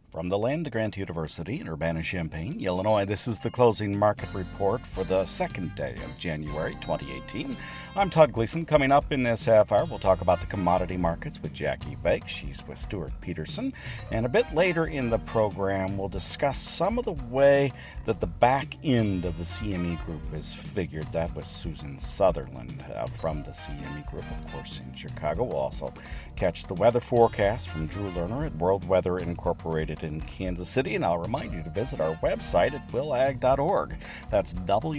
From the land-grant University in Urbana-Champaign, Illinois, this is the closing market report for the second day of January 2018. I'm Todd Gleason. Coming up in this half hour, we'll talk about the commodity markets with Jackie Vake. She's with Stuart Peterson. And a bit later in the program, we'll discuss some of the way that the back end of the CME Group is figured. That was Susan Sutherland from the CME Group, of course, in Chicago. We'll also catch the weather forecast from Drew Lerner at World Weather Incorporated in Kansas City. And I'll remind you to visit our website at willag.org. That's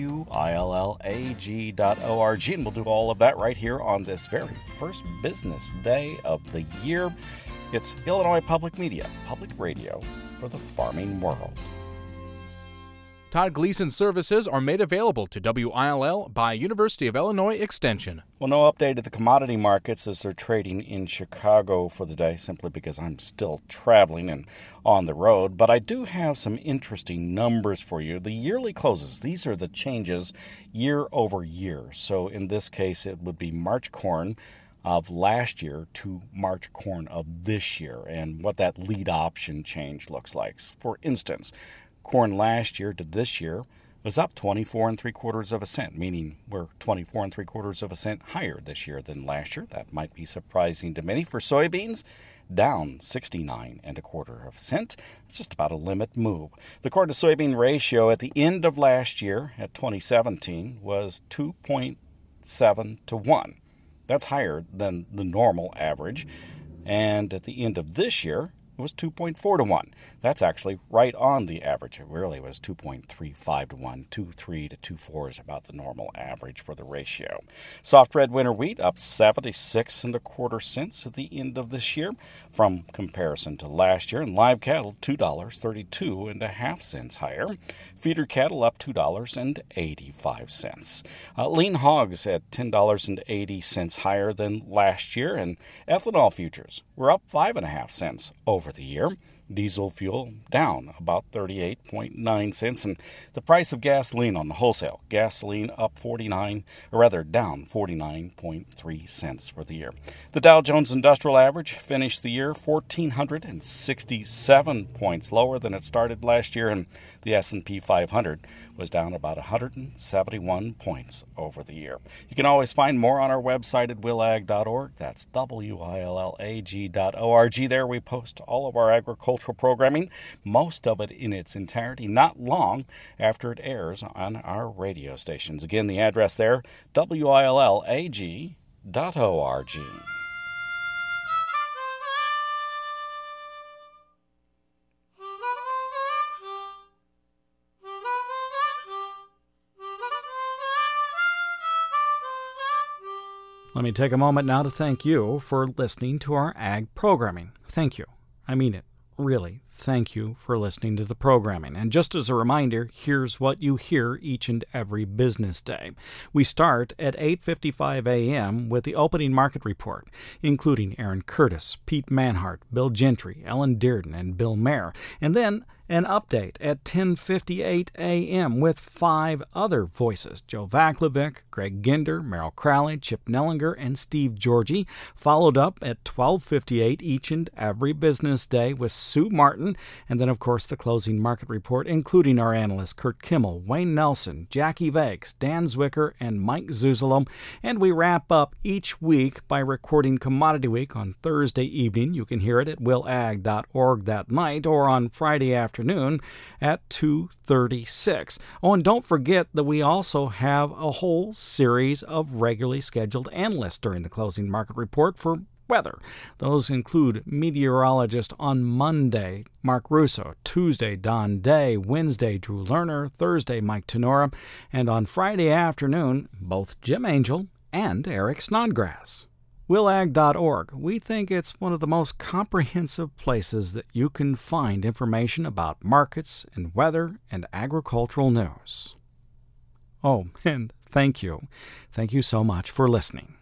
willag.org. And we'll do all of that right here on this very first business day of the year. It's Illinois Public Media, public radio for the farming world. Todd Gleason services are made available to WILL by University of Illinois Extension. Well, no update to the commodity markets as they're trading in Chicago for the day, simply because I'm still traveling and on the road. But I do have some interesting numbers for you. The yearly closes, these are the changes year over year. So in this case, it would be March corn of last year to March corn of this year, and what that lead option change looks like. For instance, corn last year to this year was up 24 3/4 cents, meaning we're 24 3/4 cents higher this year than last year. That might be surprising to many. For soybeans, down 69 1/4 cents. It's just about a limit move. The corn to soybean ratio at the end of last year at 2017 was 2.7 to 1. That's higher than the normal average. And at the end of this year, it was 2.4 to 1. That's actually right on the average. It really was 2.35 to 1. 2.3 to 2.4 is about the normal average for the ratio. Soft red winter wheat up 76 1/4 cents at the end of this year from comparison to last year. And live cattle, $2.32 1/2 cents higher. Feeder cattle up $2.85. Lean hogs at $10.80 higher than last year. And ethanol futures were up 5.5 cents over the year. Diesel fuel down about 38.9 cents, and the price of gasoline on the wholesale, gasoline up down 49.3 cents for the year. The Dow Jones Industrial Average finished the year 1,467 points lower than it started last year, and the S&P 500 was down about 171 points over the year. You can always find more on our website at willag.org. That's willag.org. There we post all of our agricultural programming, most of it in its entirety, not long after it airs on our radio stations. Again, the address there, willag.org. Let me take a moment now to thank you for listening to our ag programming. Thank you. I mean it. Really, thank you for listening to the programming. And just as a reminder, here's what you hear each and every business day. We start at 8:55 a.m. with the opening market report, including Aaron Curtis, Pete Manhart, Bill Gentry, Ellen Dearden, and Bill Mayer. And then an update at 10:58 a.m. with 5 other voices: Joe Vaklovic, Greg Ginder, Merrill Crowley, Chip Nellinger, and Steve Georgie, followed up at 12:58 each and every business day with Sue Martin, and then, of course, the closing market report, including our analysts Kurt Kimmel, Wayne Nelson, Jackie Vakes, Dan Zwicker, and Mike Zuzolo. And we wrap up each week by recording Commodity Week on Thursday evening. You can hear it at willag.org that night, or on Friday afternoon at 2:36. Oh, and don't forget that we also have a whole series of regularly scheduled analysts during the closing market report for weather. Those include meteorologist on Monday, Mark Russo, Tuesday, Don Day, Wednesday, Drew Lerner, Thursday, Mike Tenora, and on Friday afternoon, both Jim Angel and Eric Snodgrass. willag.org. We think it's one of the most comprehensive places that you can find information about markets and weather and agricultural news. Oh, and thank you. Thank you so much for listening.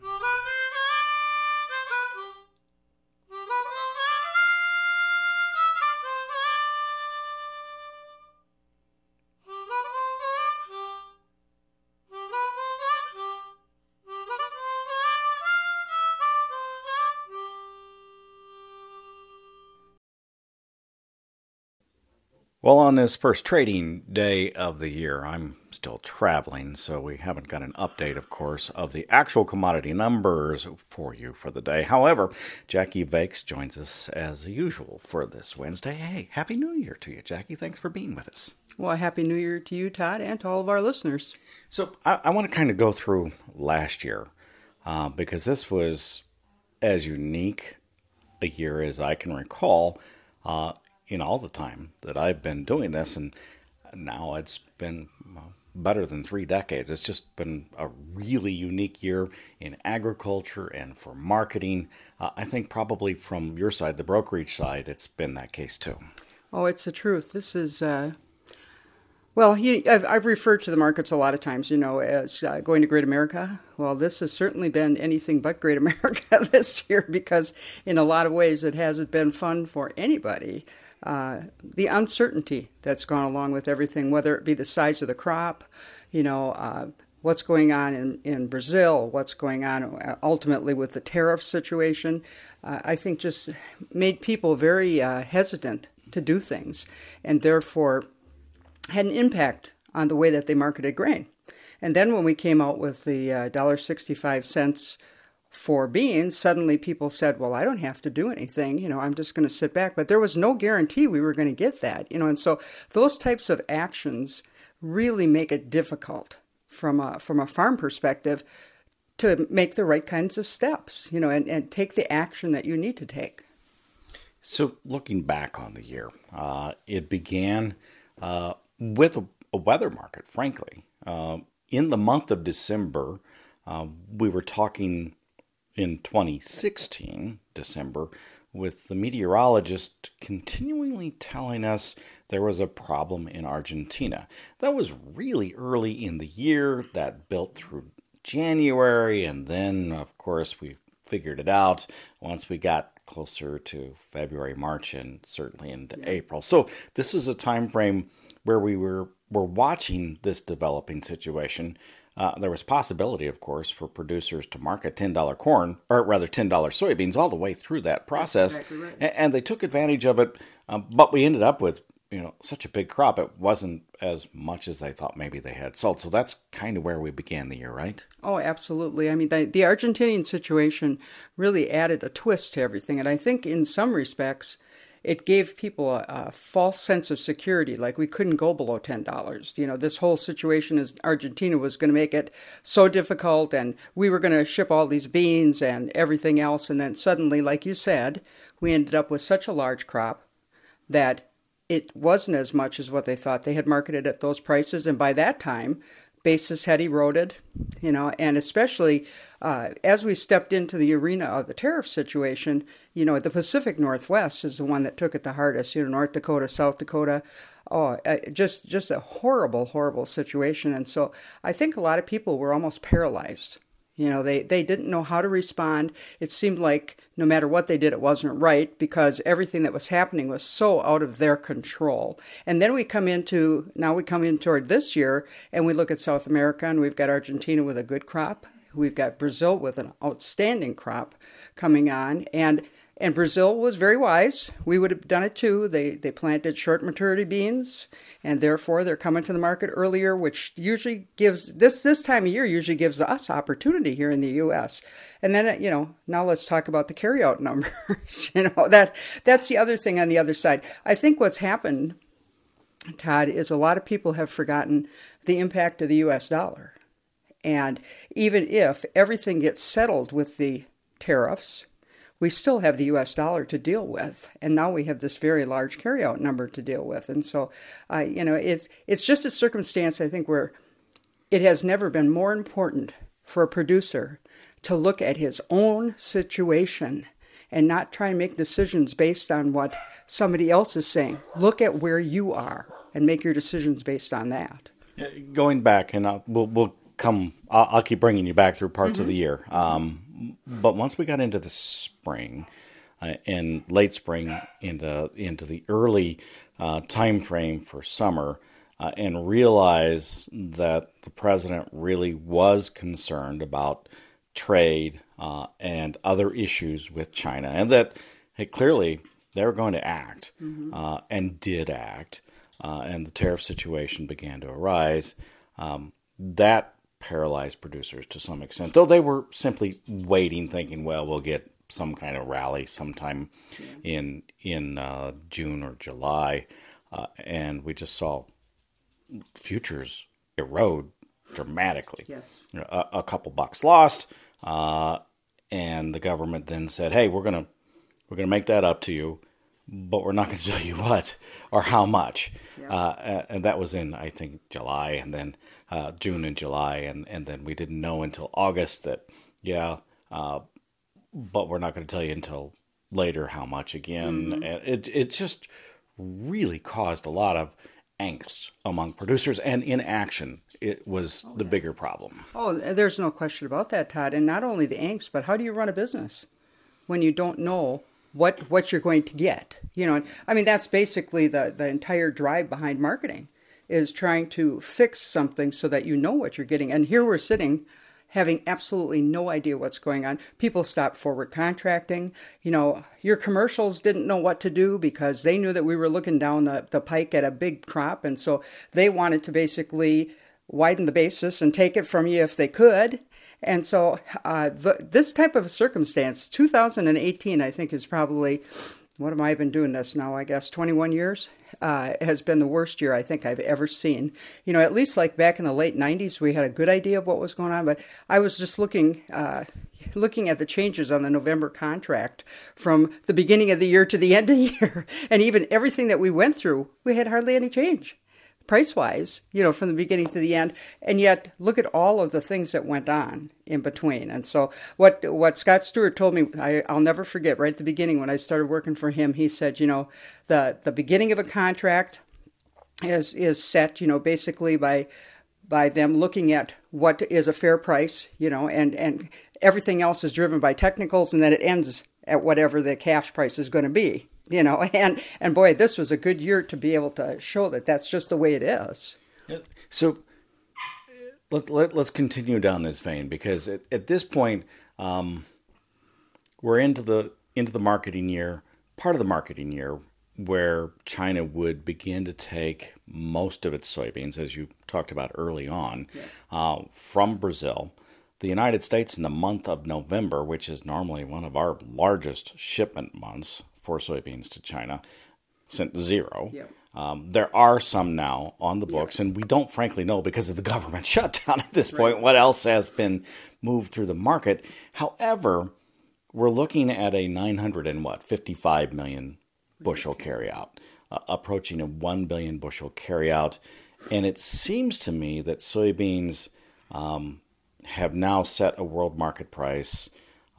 Well, on this first trading day of the year, I'm still traveling, so we haven't got an update, of course, of the actual commodity numbers for you for the day. However, Jackie Vakes joins us as usual for this Wednesday. Hey, Happy New Year to you, Jackie. Thanks for being with us. Well, Happy New Year to you, Todd, and to all of our listeners. So I want to kind of go through last year because this was as unique a year as I can recall in all the time that I've been doing this, and now it's been better than 3 decades. It's just been a really unique year in agriculture and for marketing. I think probably from your side, the brokerage side, it's been that case too. Oh, it's the truth. This is, I've referred to the markets a lot of times, as going to Great America. Well, this has certainly been anything but Great America this year because in a lot of ways it hasn't been fun for anybody. The uncertainty that's gone along with everything, whether it be the size of the crop, what's going on in Brazil, what's going on ultimately with the tariff situation, I think just made people very hesitant to do things and therefore had an impact on the way that they marketed grain. And then when we came out with the $1.65 for beans, suddenly people said, well, I don't have to do anything, I'm just going to sit back. But there was no guarantee we were going to get that, and so those types of actions really make it difficult from a farm perspective to make the right kinds of steps, and take the action that you need to take. So looking back on the year, it began with a weather market, frankly. In the month of December, we were talking in 2016, December, with the meteorologist continually telling us there was a problem in Argentina. That was really early in the year. That built through January, and then, of course, we figured it out once we got closer to February, March, and certainly into April. So this is a time frame where we were watching this developing situation. There was possibility, of course, for producers to market $10 corn, or rather $10 soybeans all the way through that process. That's exactly right. And they took advantage of it, but we ended up with such a big crop. It wasn't as much as they thought maybe they had sold. So that's kind of where we began the year, right? Oh, absolutely. I mean, the Argentinian situation really added a twist to everything. And I think in some respects, it gave people a false sense of security, like we couldn't go below $10. This whole situation is Argentina was going to make it so difficult, and we were going to ship all these beans and everything else. And then suddenly, like you said, we ended up with such a large crop that it wasn't as much as what they thought. They had marketed at those prices, and by that time, basis had eroded, and especially as we stepped into the arena of the tariff situation, the Pacific Northwest is the one that took it the hardest, North Dakota, South Dakota, just a horrible, horrible situation. And so I think a lot of people were almost paralyzed. They didn't know how to respond. It seemed like no matter what they did, it wasn't right because everything that was happening was so out of their control. And then we come in toward this year and we look at South America and we've got Argentina with a good crop. We've got Brazil with an outstanding crop coming on. And Brazil was very wise. We would have done it too. They planted short maturity beans, and therefore they're coming to the market earlier, which usually gives this time of year usually gives us opportunity here in the U.S. And then now let's talk about the carryout numbers. That's the other thing on the other side. I think what's happened, Todd, is a lot of people have forgotten the impact of the U.S. dollar, and even if everything gets settled with the tariffs, we still have the U.S. dollar to deal with, and now we have this very large carryout number to deal with. And so, it's just a circumstance, I think, where it has never been more important for a producer to look at his own situation and not try and make decisions based on what somebody else is saying. Look at where you are and make your decisions based on that. Going back, and I'll keep bringing you back through parts of the year. But once we got into the spring, and late spring into the early time frame for summer, and realized that the president really was concerned about trade and other issues with China, and that clearly they were going to act and did act. and the tariff situation began to arise, that paralyzed producers to some extent, though they were simply waiting, thinking, well, we'll get some kind of rally sometime in June or July, and we just saw futures erode dramatically. Yes. A couple bucks lost, and the government then said, "Hey, we're gonna make that up to you, but we're not going to tell you what or how much." Yeah. And that was in, I think, July, and then June and July, and then we didn't know until August that, but we're not going to tell you until later how much again. Mm-hmm. And it just really caused a lot of angst among producers, and inaction. It was the bigger problem. Oh, there's no question about that, Todd. And not only the angst, but how do you run a business when you don't know what you're going to get? You know, I mean, that's basically the entire drive behind marketing, is trying to fix something so that you know what you're getting. And here we're sitting having absolutely no idea what's going on. People stopped forward contracting. You know, your commercials didn't know what to do because they knew that we were looking down the pike at a big crop. And so they wanted to basically widen the basis and take it from you if they could. And so this type of circumstance, 2018, I think, is probably, what have I been doing this now, I guess, 21 years? Has been the worst year I think I've ever seen. You know, at least like back in the late 90s, we had a good idea of what was going on. But I was just looking at the changes on the November contract from the beginning of the year to the end of the year. And even everything that we went through, we had hardly any change price-wise, you know, from the beginning to the end. And yet, look at all of the things that went on in between. And so what Scott Stewart told me, I'll never forget, right at the beginning when I started working for him, he said, you know, the beginning of a contract is set, you know, basically by them looking at what is a fair price, you know, and everything else is driven by technicals, and then it ends at whatever the cash price is going to be. You know, and boy, this was a good year to be able to show that that's just the way it is. So let's continue down this vein, because at this point, we're into the marketing year, part of the marketing year, where China would begin to take most of its soybeans, as you talked about early on, from Brazil. The United States in the month of November, which is normally one of our largest shipment months for soybeans to China, sent zero. Yep. There are some now on the books, and we don't frankly know, because of the government shutdown at this point, what else has been moved through the market. However, we're looking at a 955 million bushel carryout, approaching a 1 billion bushel carryout. And it seems to me that soybeans have now set a world market price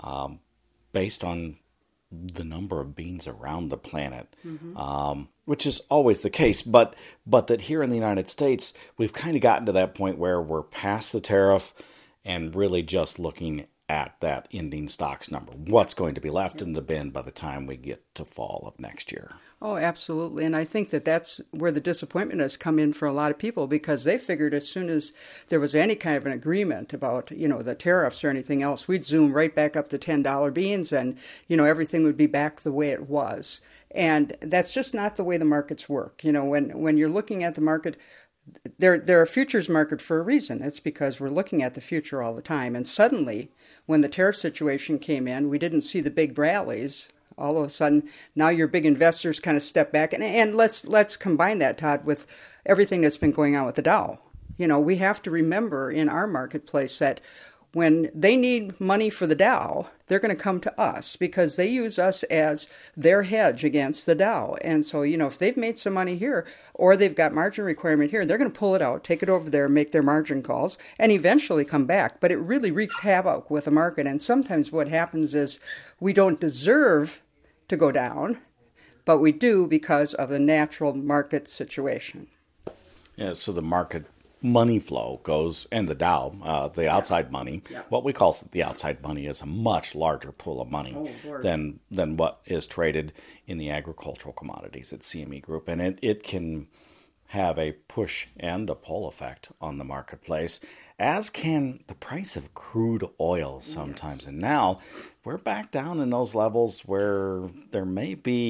based on the number of beans around the planet, which is always the case, but that here in the United States, we've kind of gotten to that point where we're past the tariff and really just looking at that ending stocks number. What's going to be left in the bin by the time we get to fall of next year? Oh, absolutely. And I think that that's where the disappointment has come in for a lot of people, because they figured as soon as there was any kind of an agreement about, you know, the tariffs or anything else, we'd zoom right back up to $10 beans and, you know, everything would be back the way it was. And that's just not the way the markets work. You know, when you're looking at the market, they're a futures market for a reason. It's because we're looking at the future all the time. And suddenly, when the tariff situation came in, we didn't see the big rallies. All of a sudden, now your big investors kind of step back. And let's combine that, Todd, with everything that's been going on with the Dow. You know, we have to remember in our marketplace that when they need money for the Dow, they're going to come to us because they use us as their hedge against the Dow. And so, you know, if they've made some money here or they've got margin requirement here, they're going to pull it out, take it over there, make their margin calls, and eventually come back. But it really wreaks havoc with the market. And sometimes what happens is we don't deserve to go down, but we do because of the natural market situation. Yeah, so the market money flow goes, and the Dow, the outside money, what we call the outside money is a much larger pool of money than what is traded in the agricultural commodities at CME Group. And it can have a push and a pull effect on the marketplace, as can the price of crude oil sometimes. Yes. And now we're back down in those levels where there may be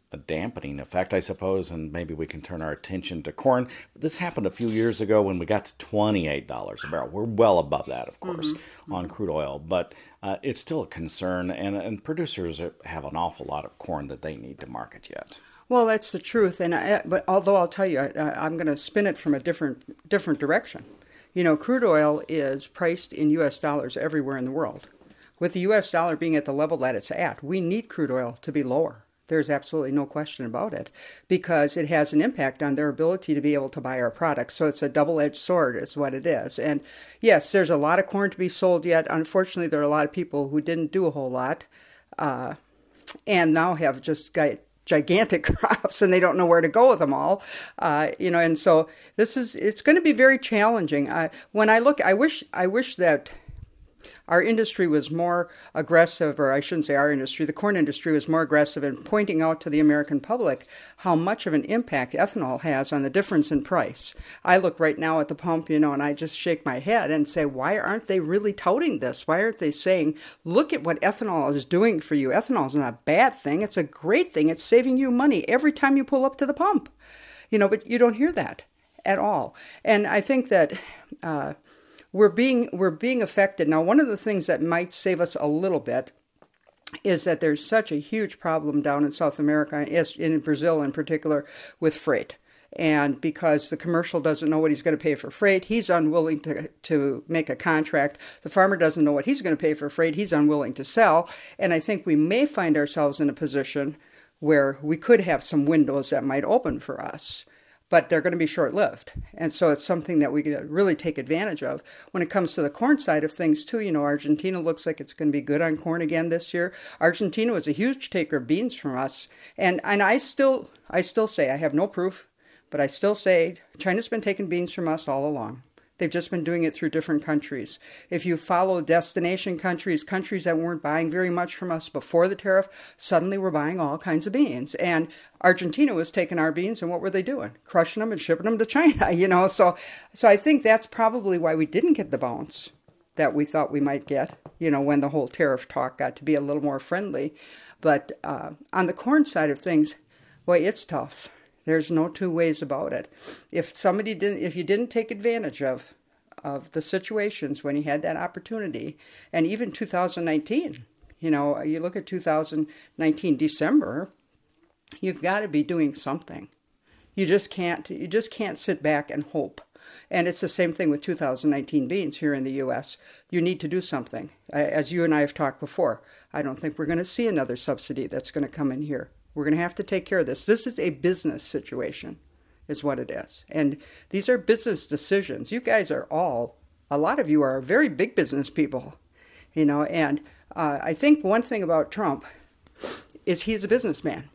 a dampening effect, I suppose, and maybe we can turn our attention to corn. This happened a few years ago when we got to $28 a barrel. We're well above that, of course, on crude oil, but it's still a concern, and producers have an awful lot of corn that they need to market yet. Well, that's the truth, but although I'll tell you, I'm going to spin it from a different direction. You know, crude oil is priced in U.S. dollars everywhere in the world. With the U.S. dollar being at the level that it's at, we need crude oil to be lower. There's absolutely no question about it, because it has an impact on their ability to be able to buy our products. So it's a double-edged sword is what it is. And yes, there's a lot of corn to be sold yet. Unfortunately, there are a lot of people who didn't do a whole lot and now have just got gigantic crops and they don't know where to go with them all. And so it's going to be very challenging. When I look, I wish that our industry was more aggressive, or I shouldn't say our industry, the corn industry was more aggressive in pointing out to the American public how much of an impact ethanol has on the difference in price. I look right now at the pump, and I just shake my head and say, why aren't they really touting this? Why aren't they saying, look at what ethanol is doing for you? Ethanol is not a bad thing. It's a great thing. It's saving you money every time you pull up to the pump. But you don't hear that at all. And I think that we're being affected. Now, one of the things that might save us a little bit is that there's such a huge problem down in South America, in Brazil in particular, with freight. And because the commercial doesn't know what he's going to pay for freight, he's unwilling to make a contract. The farmer doesn't know what he's going to pay for freight. He's unwilling to sell. And I think we may find ourselves in a position where we could have some windows that might open for us, but they're going to be short-lived. And so it's something that we could really take advantage of. When it comes to the corn side of things, too, Argentina looks like it's going to be good on corn again this year. Argentina was a huge taker of beans from us. And I still say, I have no proof, but I still say China's been taking beans from us all along. They've just been doing it through different countries. If you follow destination countries that weren't buying very much from us before the tariff, suddenly were buying all kinds of beans. And Argentina was taking our beans, and what were they doing? Crushing them and shipping them to China, So I think that's probably why we didn't get the bounce that we thought we might get, when the whole tariff talk got to be a little more friendly. But on the corn side of things, boy, it's tough. There's no two ways about it. If you didn't take advantage of the situations when you had that opportunity, and even 2019, you look at 2019 December, you've got to be doing something. You just can't sit back and hope. And it's the same thing with 2019 beans here in the U.S. You need to do something. As you and I have talked before, I don't think we're going to see another subsidy that's going to come in here. We're going to have to take care of this. This is a business situation, is what it is. And these are business decisions. You guys a lot of you are very big business people, and I think one thing about Trump is he's a businessman.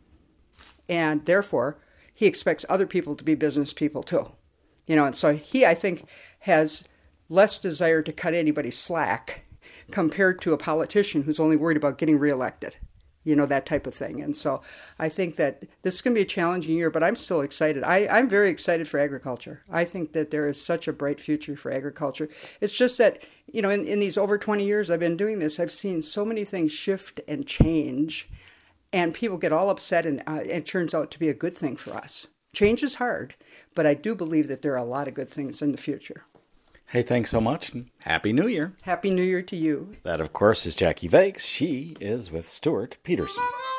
And therefore, he expects other people to be business people too. And so he, I think, has less desire to cut anybody slack compared to a politician who's only worried about getting reelected. That type of thing. And so I think that this is going to be a challenging year, but I'm still excited. I'm very excited for agriculture. I think that there is such a bright future for agriculture. It's just that, in these over 20 years I've been doing this, I've seen so many things shift and change, and people get all upset, and it turns out to be a good thing for us. Change is hard, but I do believe that there are a lot of good things in the future. Hey, thanks so much, and Happy New Year. Happy New Year to you. That, of course, is Jackie Vakes. She is with Stuart Peterson.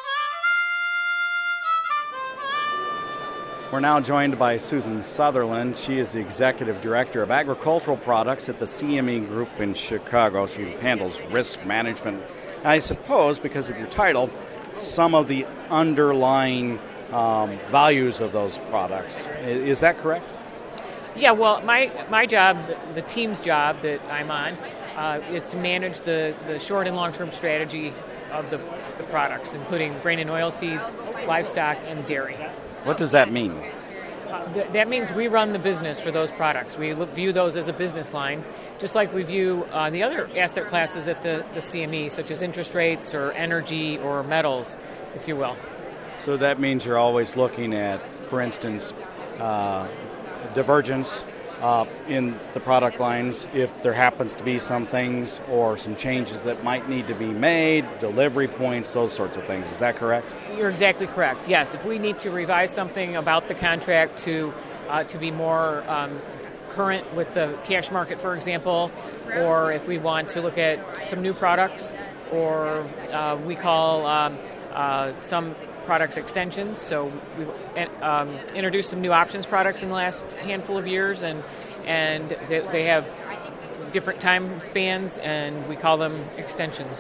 We're now joined by Susan Sutherland. She is the Executive Director of Agricultural Products at the CME Group in Chicago. She handles risk management. I suppose, because of your title, some of the underlying values of those products. Is that correct? Yeah, well, my job, the team's job that I'm on, is to manage the short and long-term strategy of the products, including grain and oilseeds, livestock, and dairy. What does that mean? That means we run the business for those products. We view those as a business line, just like we view the other asset classes at the CME, such as interest rates or energy or metals, if you will. So that means you're always looking at, for instance, divergence in the product lines if there happens to be some things or some changes that might need to be made, delivery points, those sorts of things. Is that correct? You're exactly correct. Yes, if we need to revise something about the contract to be more current with the cash market, for example, or if we want to look at some new products, or we call some products extensions. So we've introduced some new options products in the last handful of years, and they have different time spans, and we call them extensions.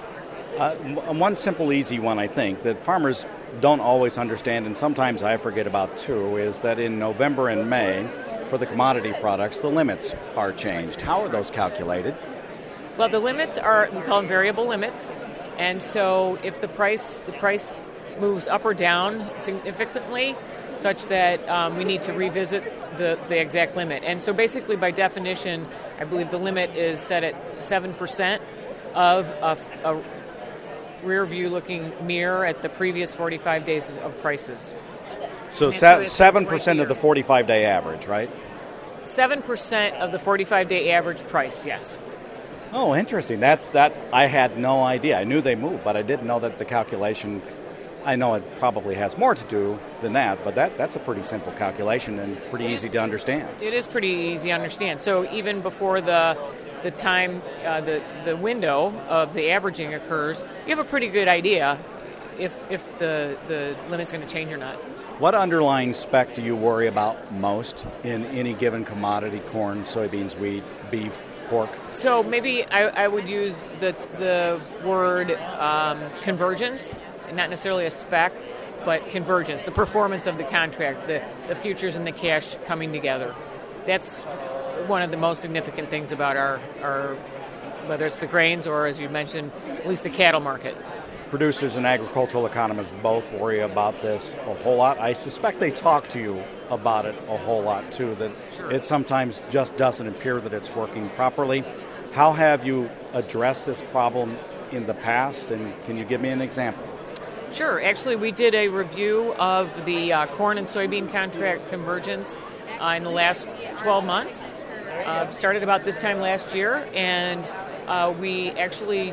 One simple, easy one, I think, that farmers don't always understand, and sometimes I forget about too, is that in November and May, for the commodity products, the limits are changed. How are those calculated? Well, the limits are, we call them variable limits, and so if the price moves up or down significantly, such that we need to revisit the exact limit. And so basically, by definition, I believe the limit is set at 7% of a rear view looking mirror at the previous 45 days of prices. So 7% of the 45-day average, right? 7% of the 45-day average price, yes. Oh, interesting. That I had no idea. I knew they moved, but I didn't know that the calculation, I know it probably has more to do than that, but that's a pretty simple calculation and pretty easy to understand. It is pretty easy to understand. So even before the time, the window of the averaging occurs, you have a pretty good idea if the limit's going to change or not. What underlying spec do you worry about most in any given commodity, corn, soybeans, wheat, beef, pork? So maybe I would use the word convergence, not necessarily a spec, but convergence, the performance of the contract, the futures and the cash coming together. That's one of the most significant things about our whether it's the grains or, as you mentioned, at least the cattle market. Producers and agricultural economists both worry about this a whole lot. I suspect they talk to you about it a whole lot, too, that it sometimes just doesn't appear that it's working properly. How have you addressed this problem in the past, and can you give me an example? Sure. Actually, we did a review of the corn and soybean contract convergence in the last 12 months. Started about this time last year, and we actually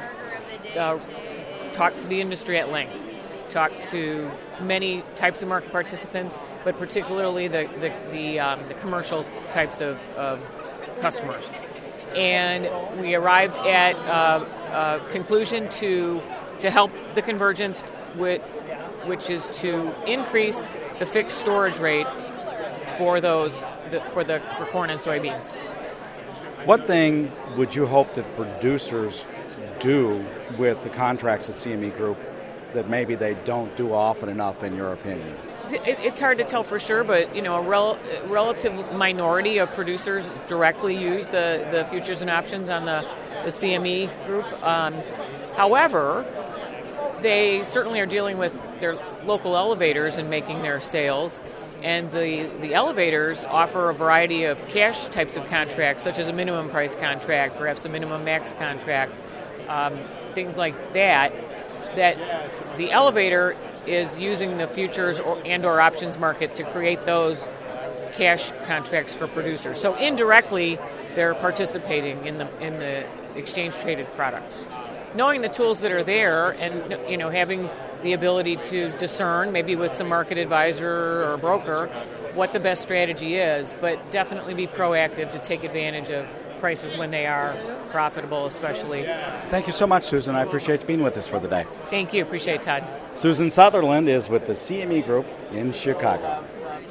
talked to the industry at length, talked to many types of market participants, but particularly the commercial types of customers. And we arrived at a conclusion to help the convergence, which is to increase the fixed storage rate for for corn and soybeans. What thing would you hope that producers do with the contracts at CME Group that maybe they don't do often enough, in your opinion? It's hard to tell for sure, but a relative minority of producers directly use the futures and options on the CME Group. However, they certainly are dealing with their local elevators and making their sales. And the elevators offer a variety of cash types of contracts, such as a minimum price contract, perhaps a minimum max contract, things like that the elevator is using the futures or options market to create those cash contracts for producers. So indirectly, they're participating in the exchange-traded products. Knowing the tools that are there and having the ability to discern, maybe with some market advisor or broker, what the best strategy is, but definitely be proactive to take advantage of prices when they are profitable, especially. Thank you so much, Susan. I appreciate you being with us for the day. Thank you. Appreciate it, Todd. Susan Sutherland is with the CME Group in Chicago.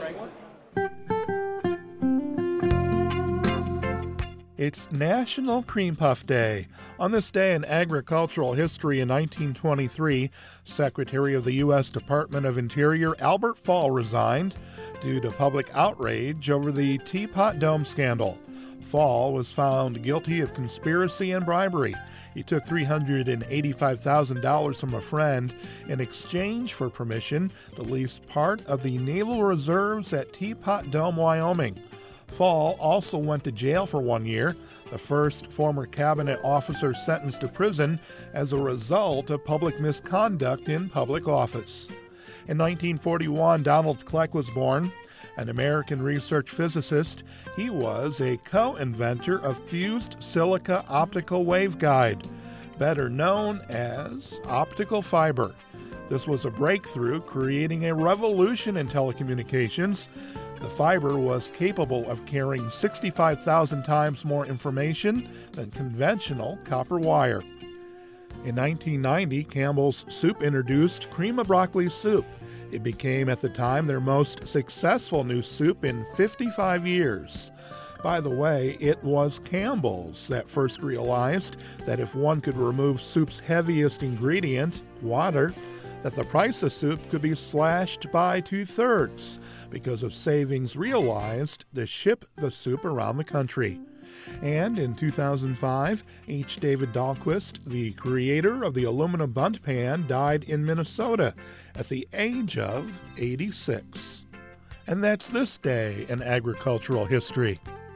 It's National Cream Puff Day. On this day in agricultural history in 1923, Secretary of the U.S. Department of Interior Albert Fall resigned due to public outrage over the Teapot Dome scandal. Fall was found guilty of conspiracy and bribery. He took $385,000 from a friend in exchange for permission to lease part of the naval reserves at Teapot Dome, Wyoming. Fall also went to jail for 1 year, the first former cabinet officer sentenced to prison as a result of public misconduct in public office. In 1941, Donald Kleck was born. An American research physicist, he was a co-inventor of fused silica optical waveguide, better known as optical fiber. This was a breakthrough, creating a revolution in telecommunications. The fiber was capable of carrying 65,000 times more information than conventional copper wire. In 1990, Campbell's Soup introduced cream of broccoli soup. It became, at the time, their most successful new soup in 55 years. By the way, it was Campbell's that first realized that if one could remove soup's heaviest ingredient, water, that the price of soup could be slashed by 2/3 because of savings realized to ship the soup around the country. And in 2005, H. David Dahlquist, the creator of the aluminum bunt pan, died in Minnesota at the age of 86. And that's this day in agricultural history.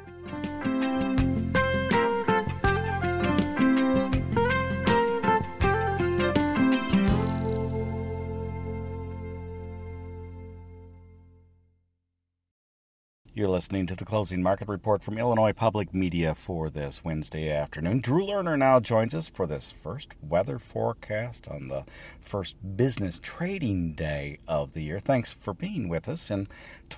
You're listening to the Closing Market Report from Illinois Public Media for this Wednesday afternoon. Drew Lerner now joins us for this first weather forecast on the first business trading day of the year. Thanks for being with us in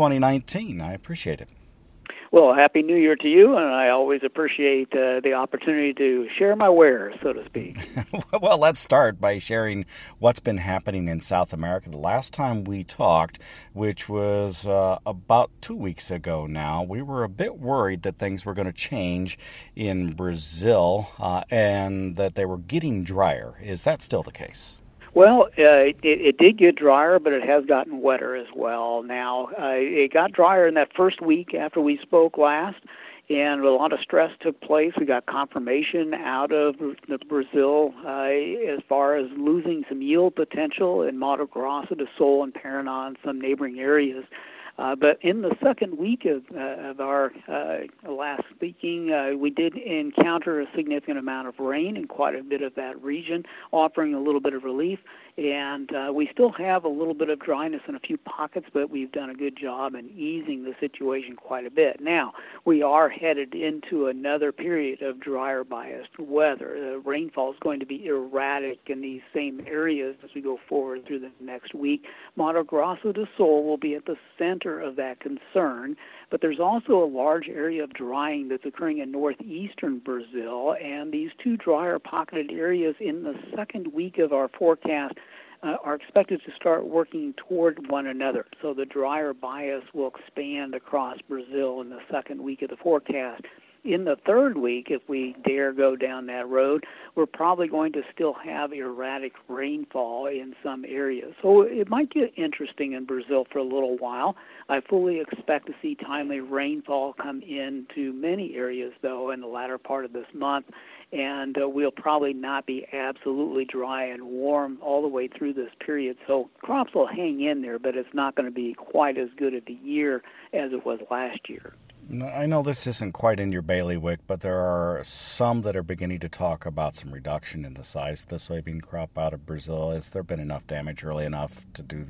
2019. I appreciate it. Well, Happy New Year to you, and I always appreciate the opportunity to share my wares, so to speak. Well, let's start by sharing what's been happening in South America. The last time we talked, which was about 2 weeks ago now, we were a bit worried that things were going to change in Brazil and that they were getting drier. Is that still the case? Well, it did get drier, but it has gotten wetter as well now. It got drier in that first week after we spoke last, and a lot of stress took place. We got confirmation out of Brazil as far as losing some yield potential in Mato Grosso do Sul and Paraná and some neighboring areas. But in the second week of our last speaking, we did encounter a significant amount of rain in quite a bit of that region, offering a little bit of relief. And we still have a little bit of dryness in a few pockets, but we've done a good job in easing the situation quite a bit. Now, we are headed into another period of drier biased weather. The rainfall is going to be erratic in these same areas as we go forward through the next week. Mato Grosso do Sul will be at the center of that concern, but there's also a large area of drying that's occurring in northeastern Brazil, and these two drier pocketed areas in the second week of our forecast are expected to start working toward one another. So the drier bias will expand across Brazil in the second week of the forecast. In the third week, if we dare go down that road, we're probably going to still have erratic rainfall in some areas. So it might get interesting in Brazil for a little while. I fully expect to see timely rainfall come into many areas, though, in the latter part of this month. And we'll probably not be absolutely dry and warm all the way through this period. So crops will hang in there, but it's not going to be quite as good of a year as it was last year. I know this isn't quite in your bailiwick, but there are some that are beginning to talk about some reduction in the size of the soybean crop out of Brazil. Has there been enough damage early enough to do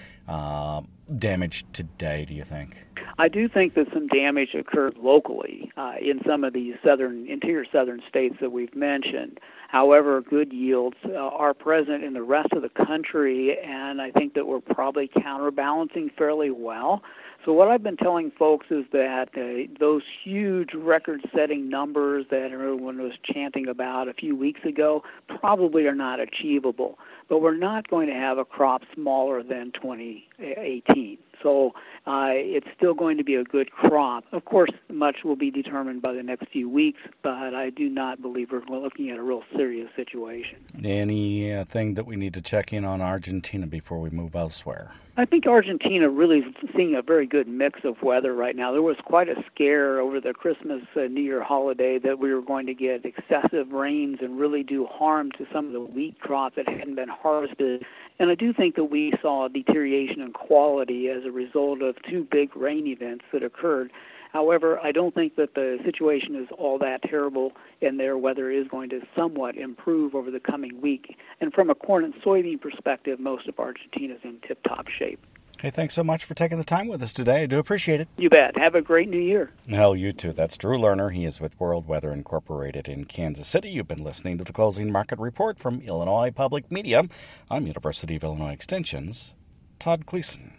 damage today, do you think? I do think that some damage occurred locally in some of these interior southern states that we've mentioned. However, good yields are present in the rest of the country, and I think that we're probably counterbalancing fairly well. So what I've been telling folks is that those huge record-setting numbers that everyone was chanting about a few weeks ago probably are not achievable. But we're not going to have a crop smaller than 2018. So it's still going to be a good crop. Of course, much will be determined by the next few weeks, but I do not believe we're looking at a real serious situation. Anything that we need to check in on Argentina before we move elsewhere? I think Argentina really is seeing a very good mix of weather right now. There was quite a scare over the Christmas, New Year holiday that we were going to get excessive rains and really do harm to some of the wheat crop that hadn't been harvested. And I do think that we saw a deterioration in quality as a result of two big rain events that occurred. However, I don't think that the situation is all that terrible, and their weather is going to somewhat improve over the coming week. And from a corn and soybean perspective, most of Argentina is in tip-top shape. Hey, thanks so much for taking the time with us today. I do appreciate it. You bet. Have a great new year. Hell, you too. That's Drew Lerner. He is with World Weather Incorporated in Kansas City. You've been listening to the Closing Market Report from Illinois Public Media. I'm University of Illinois Extension's Todd Gleason.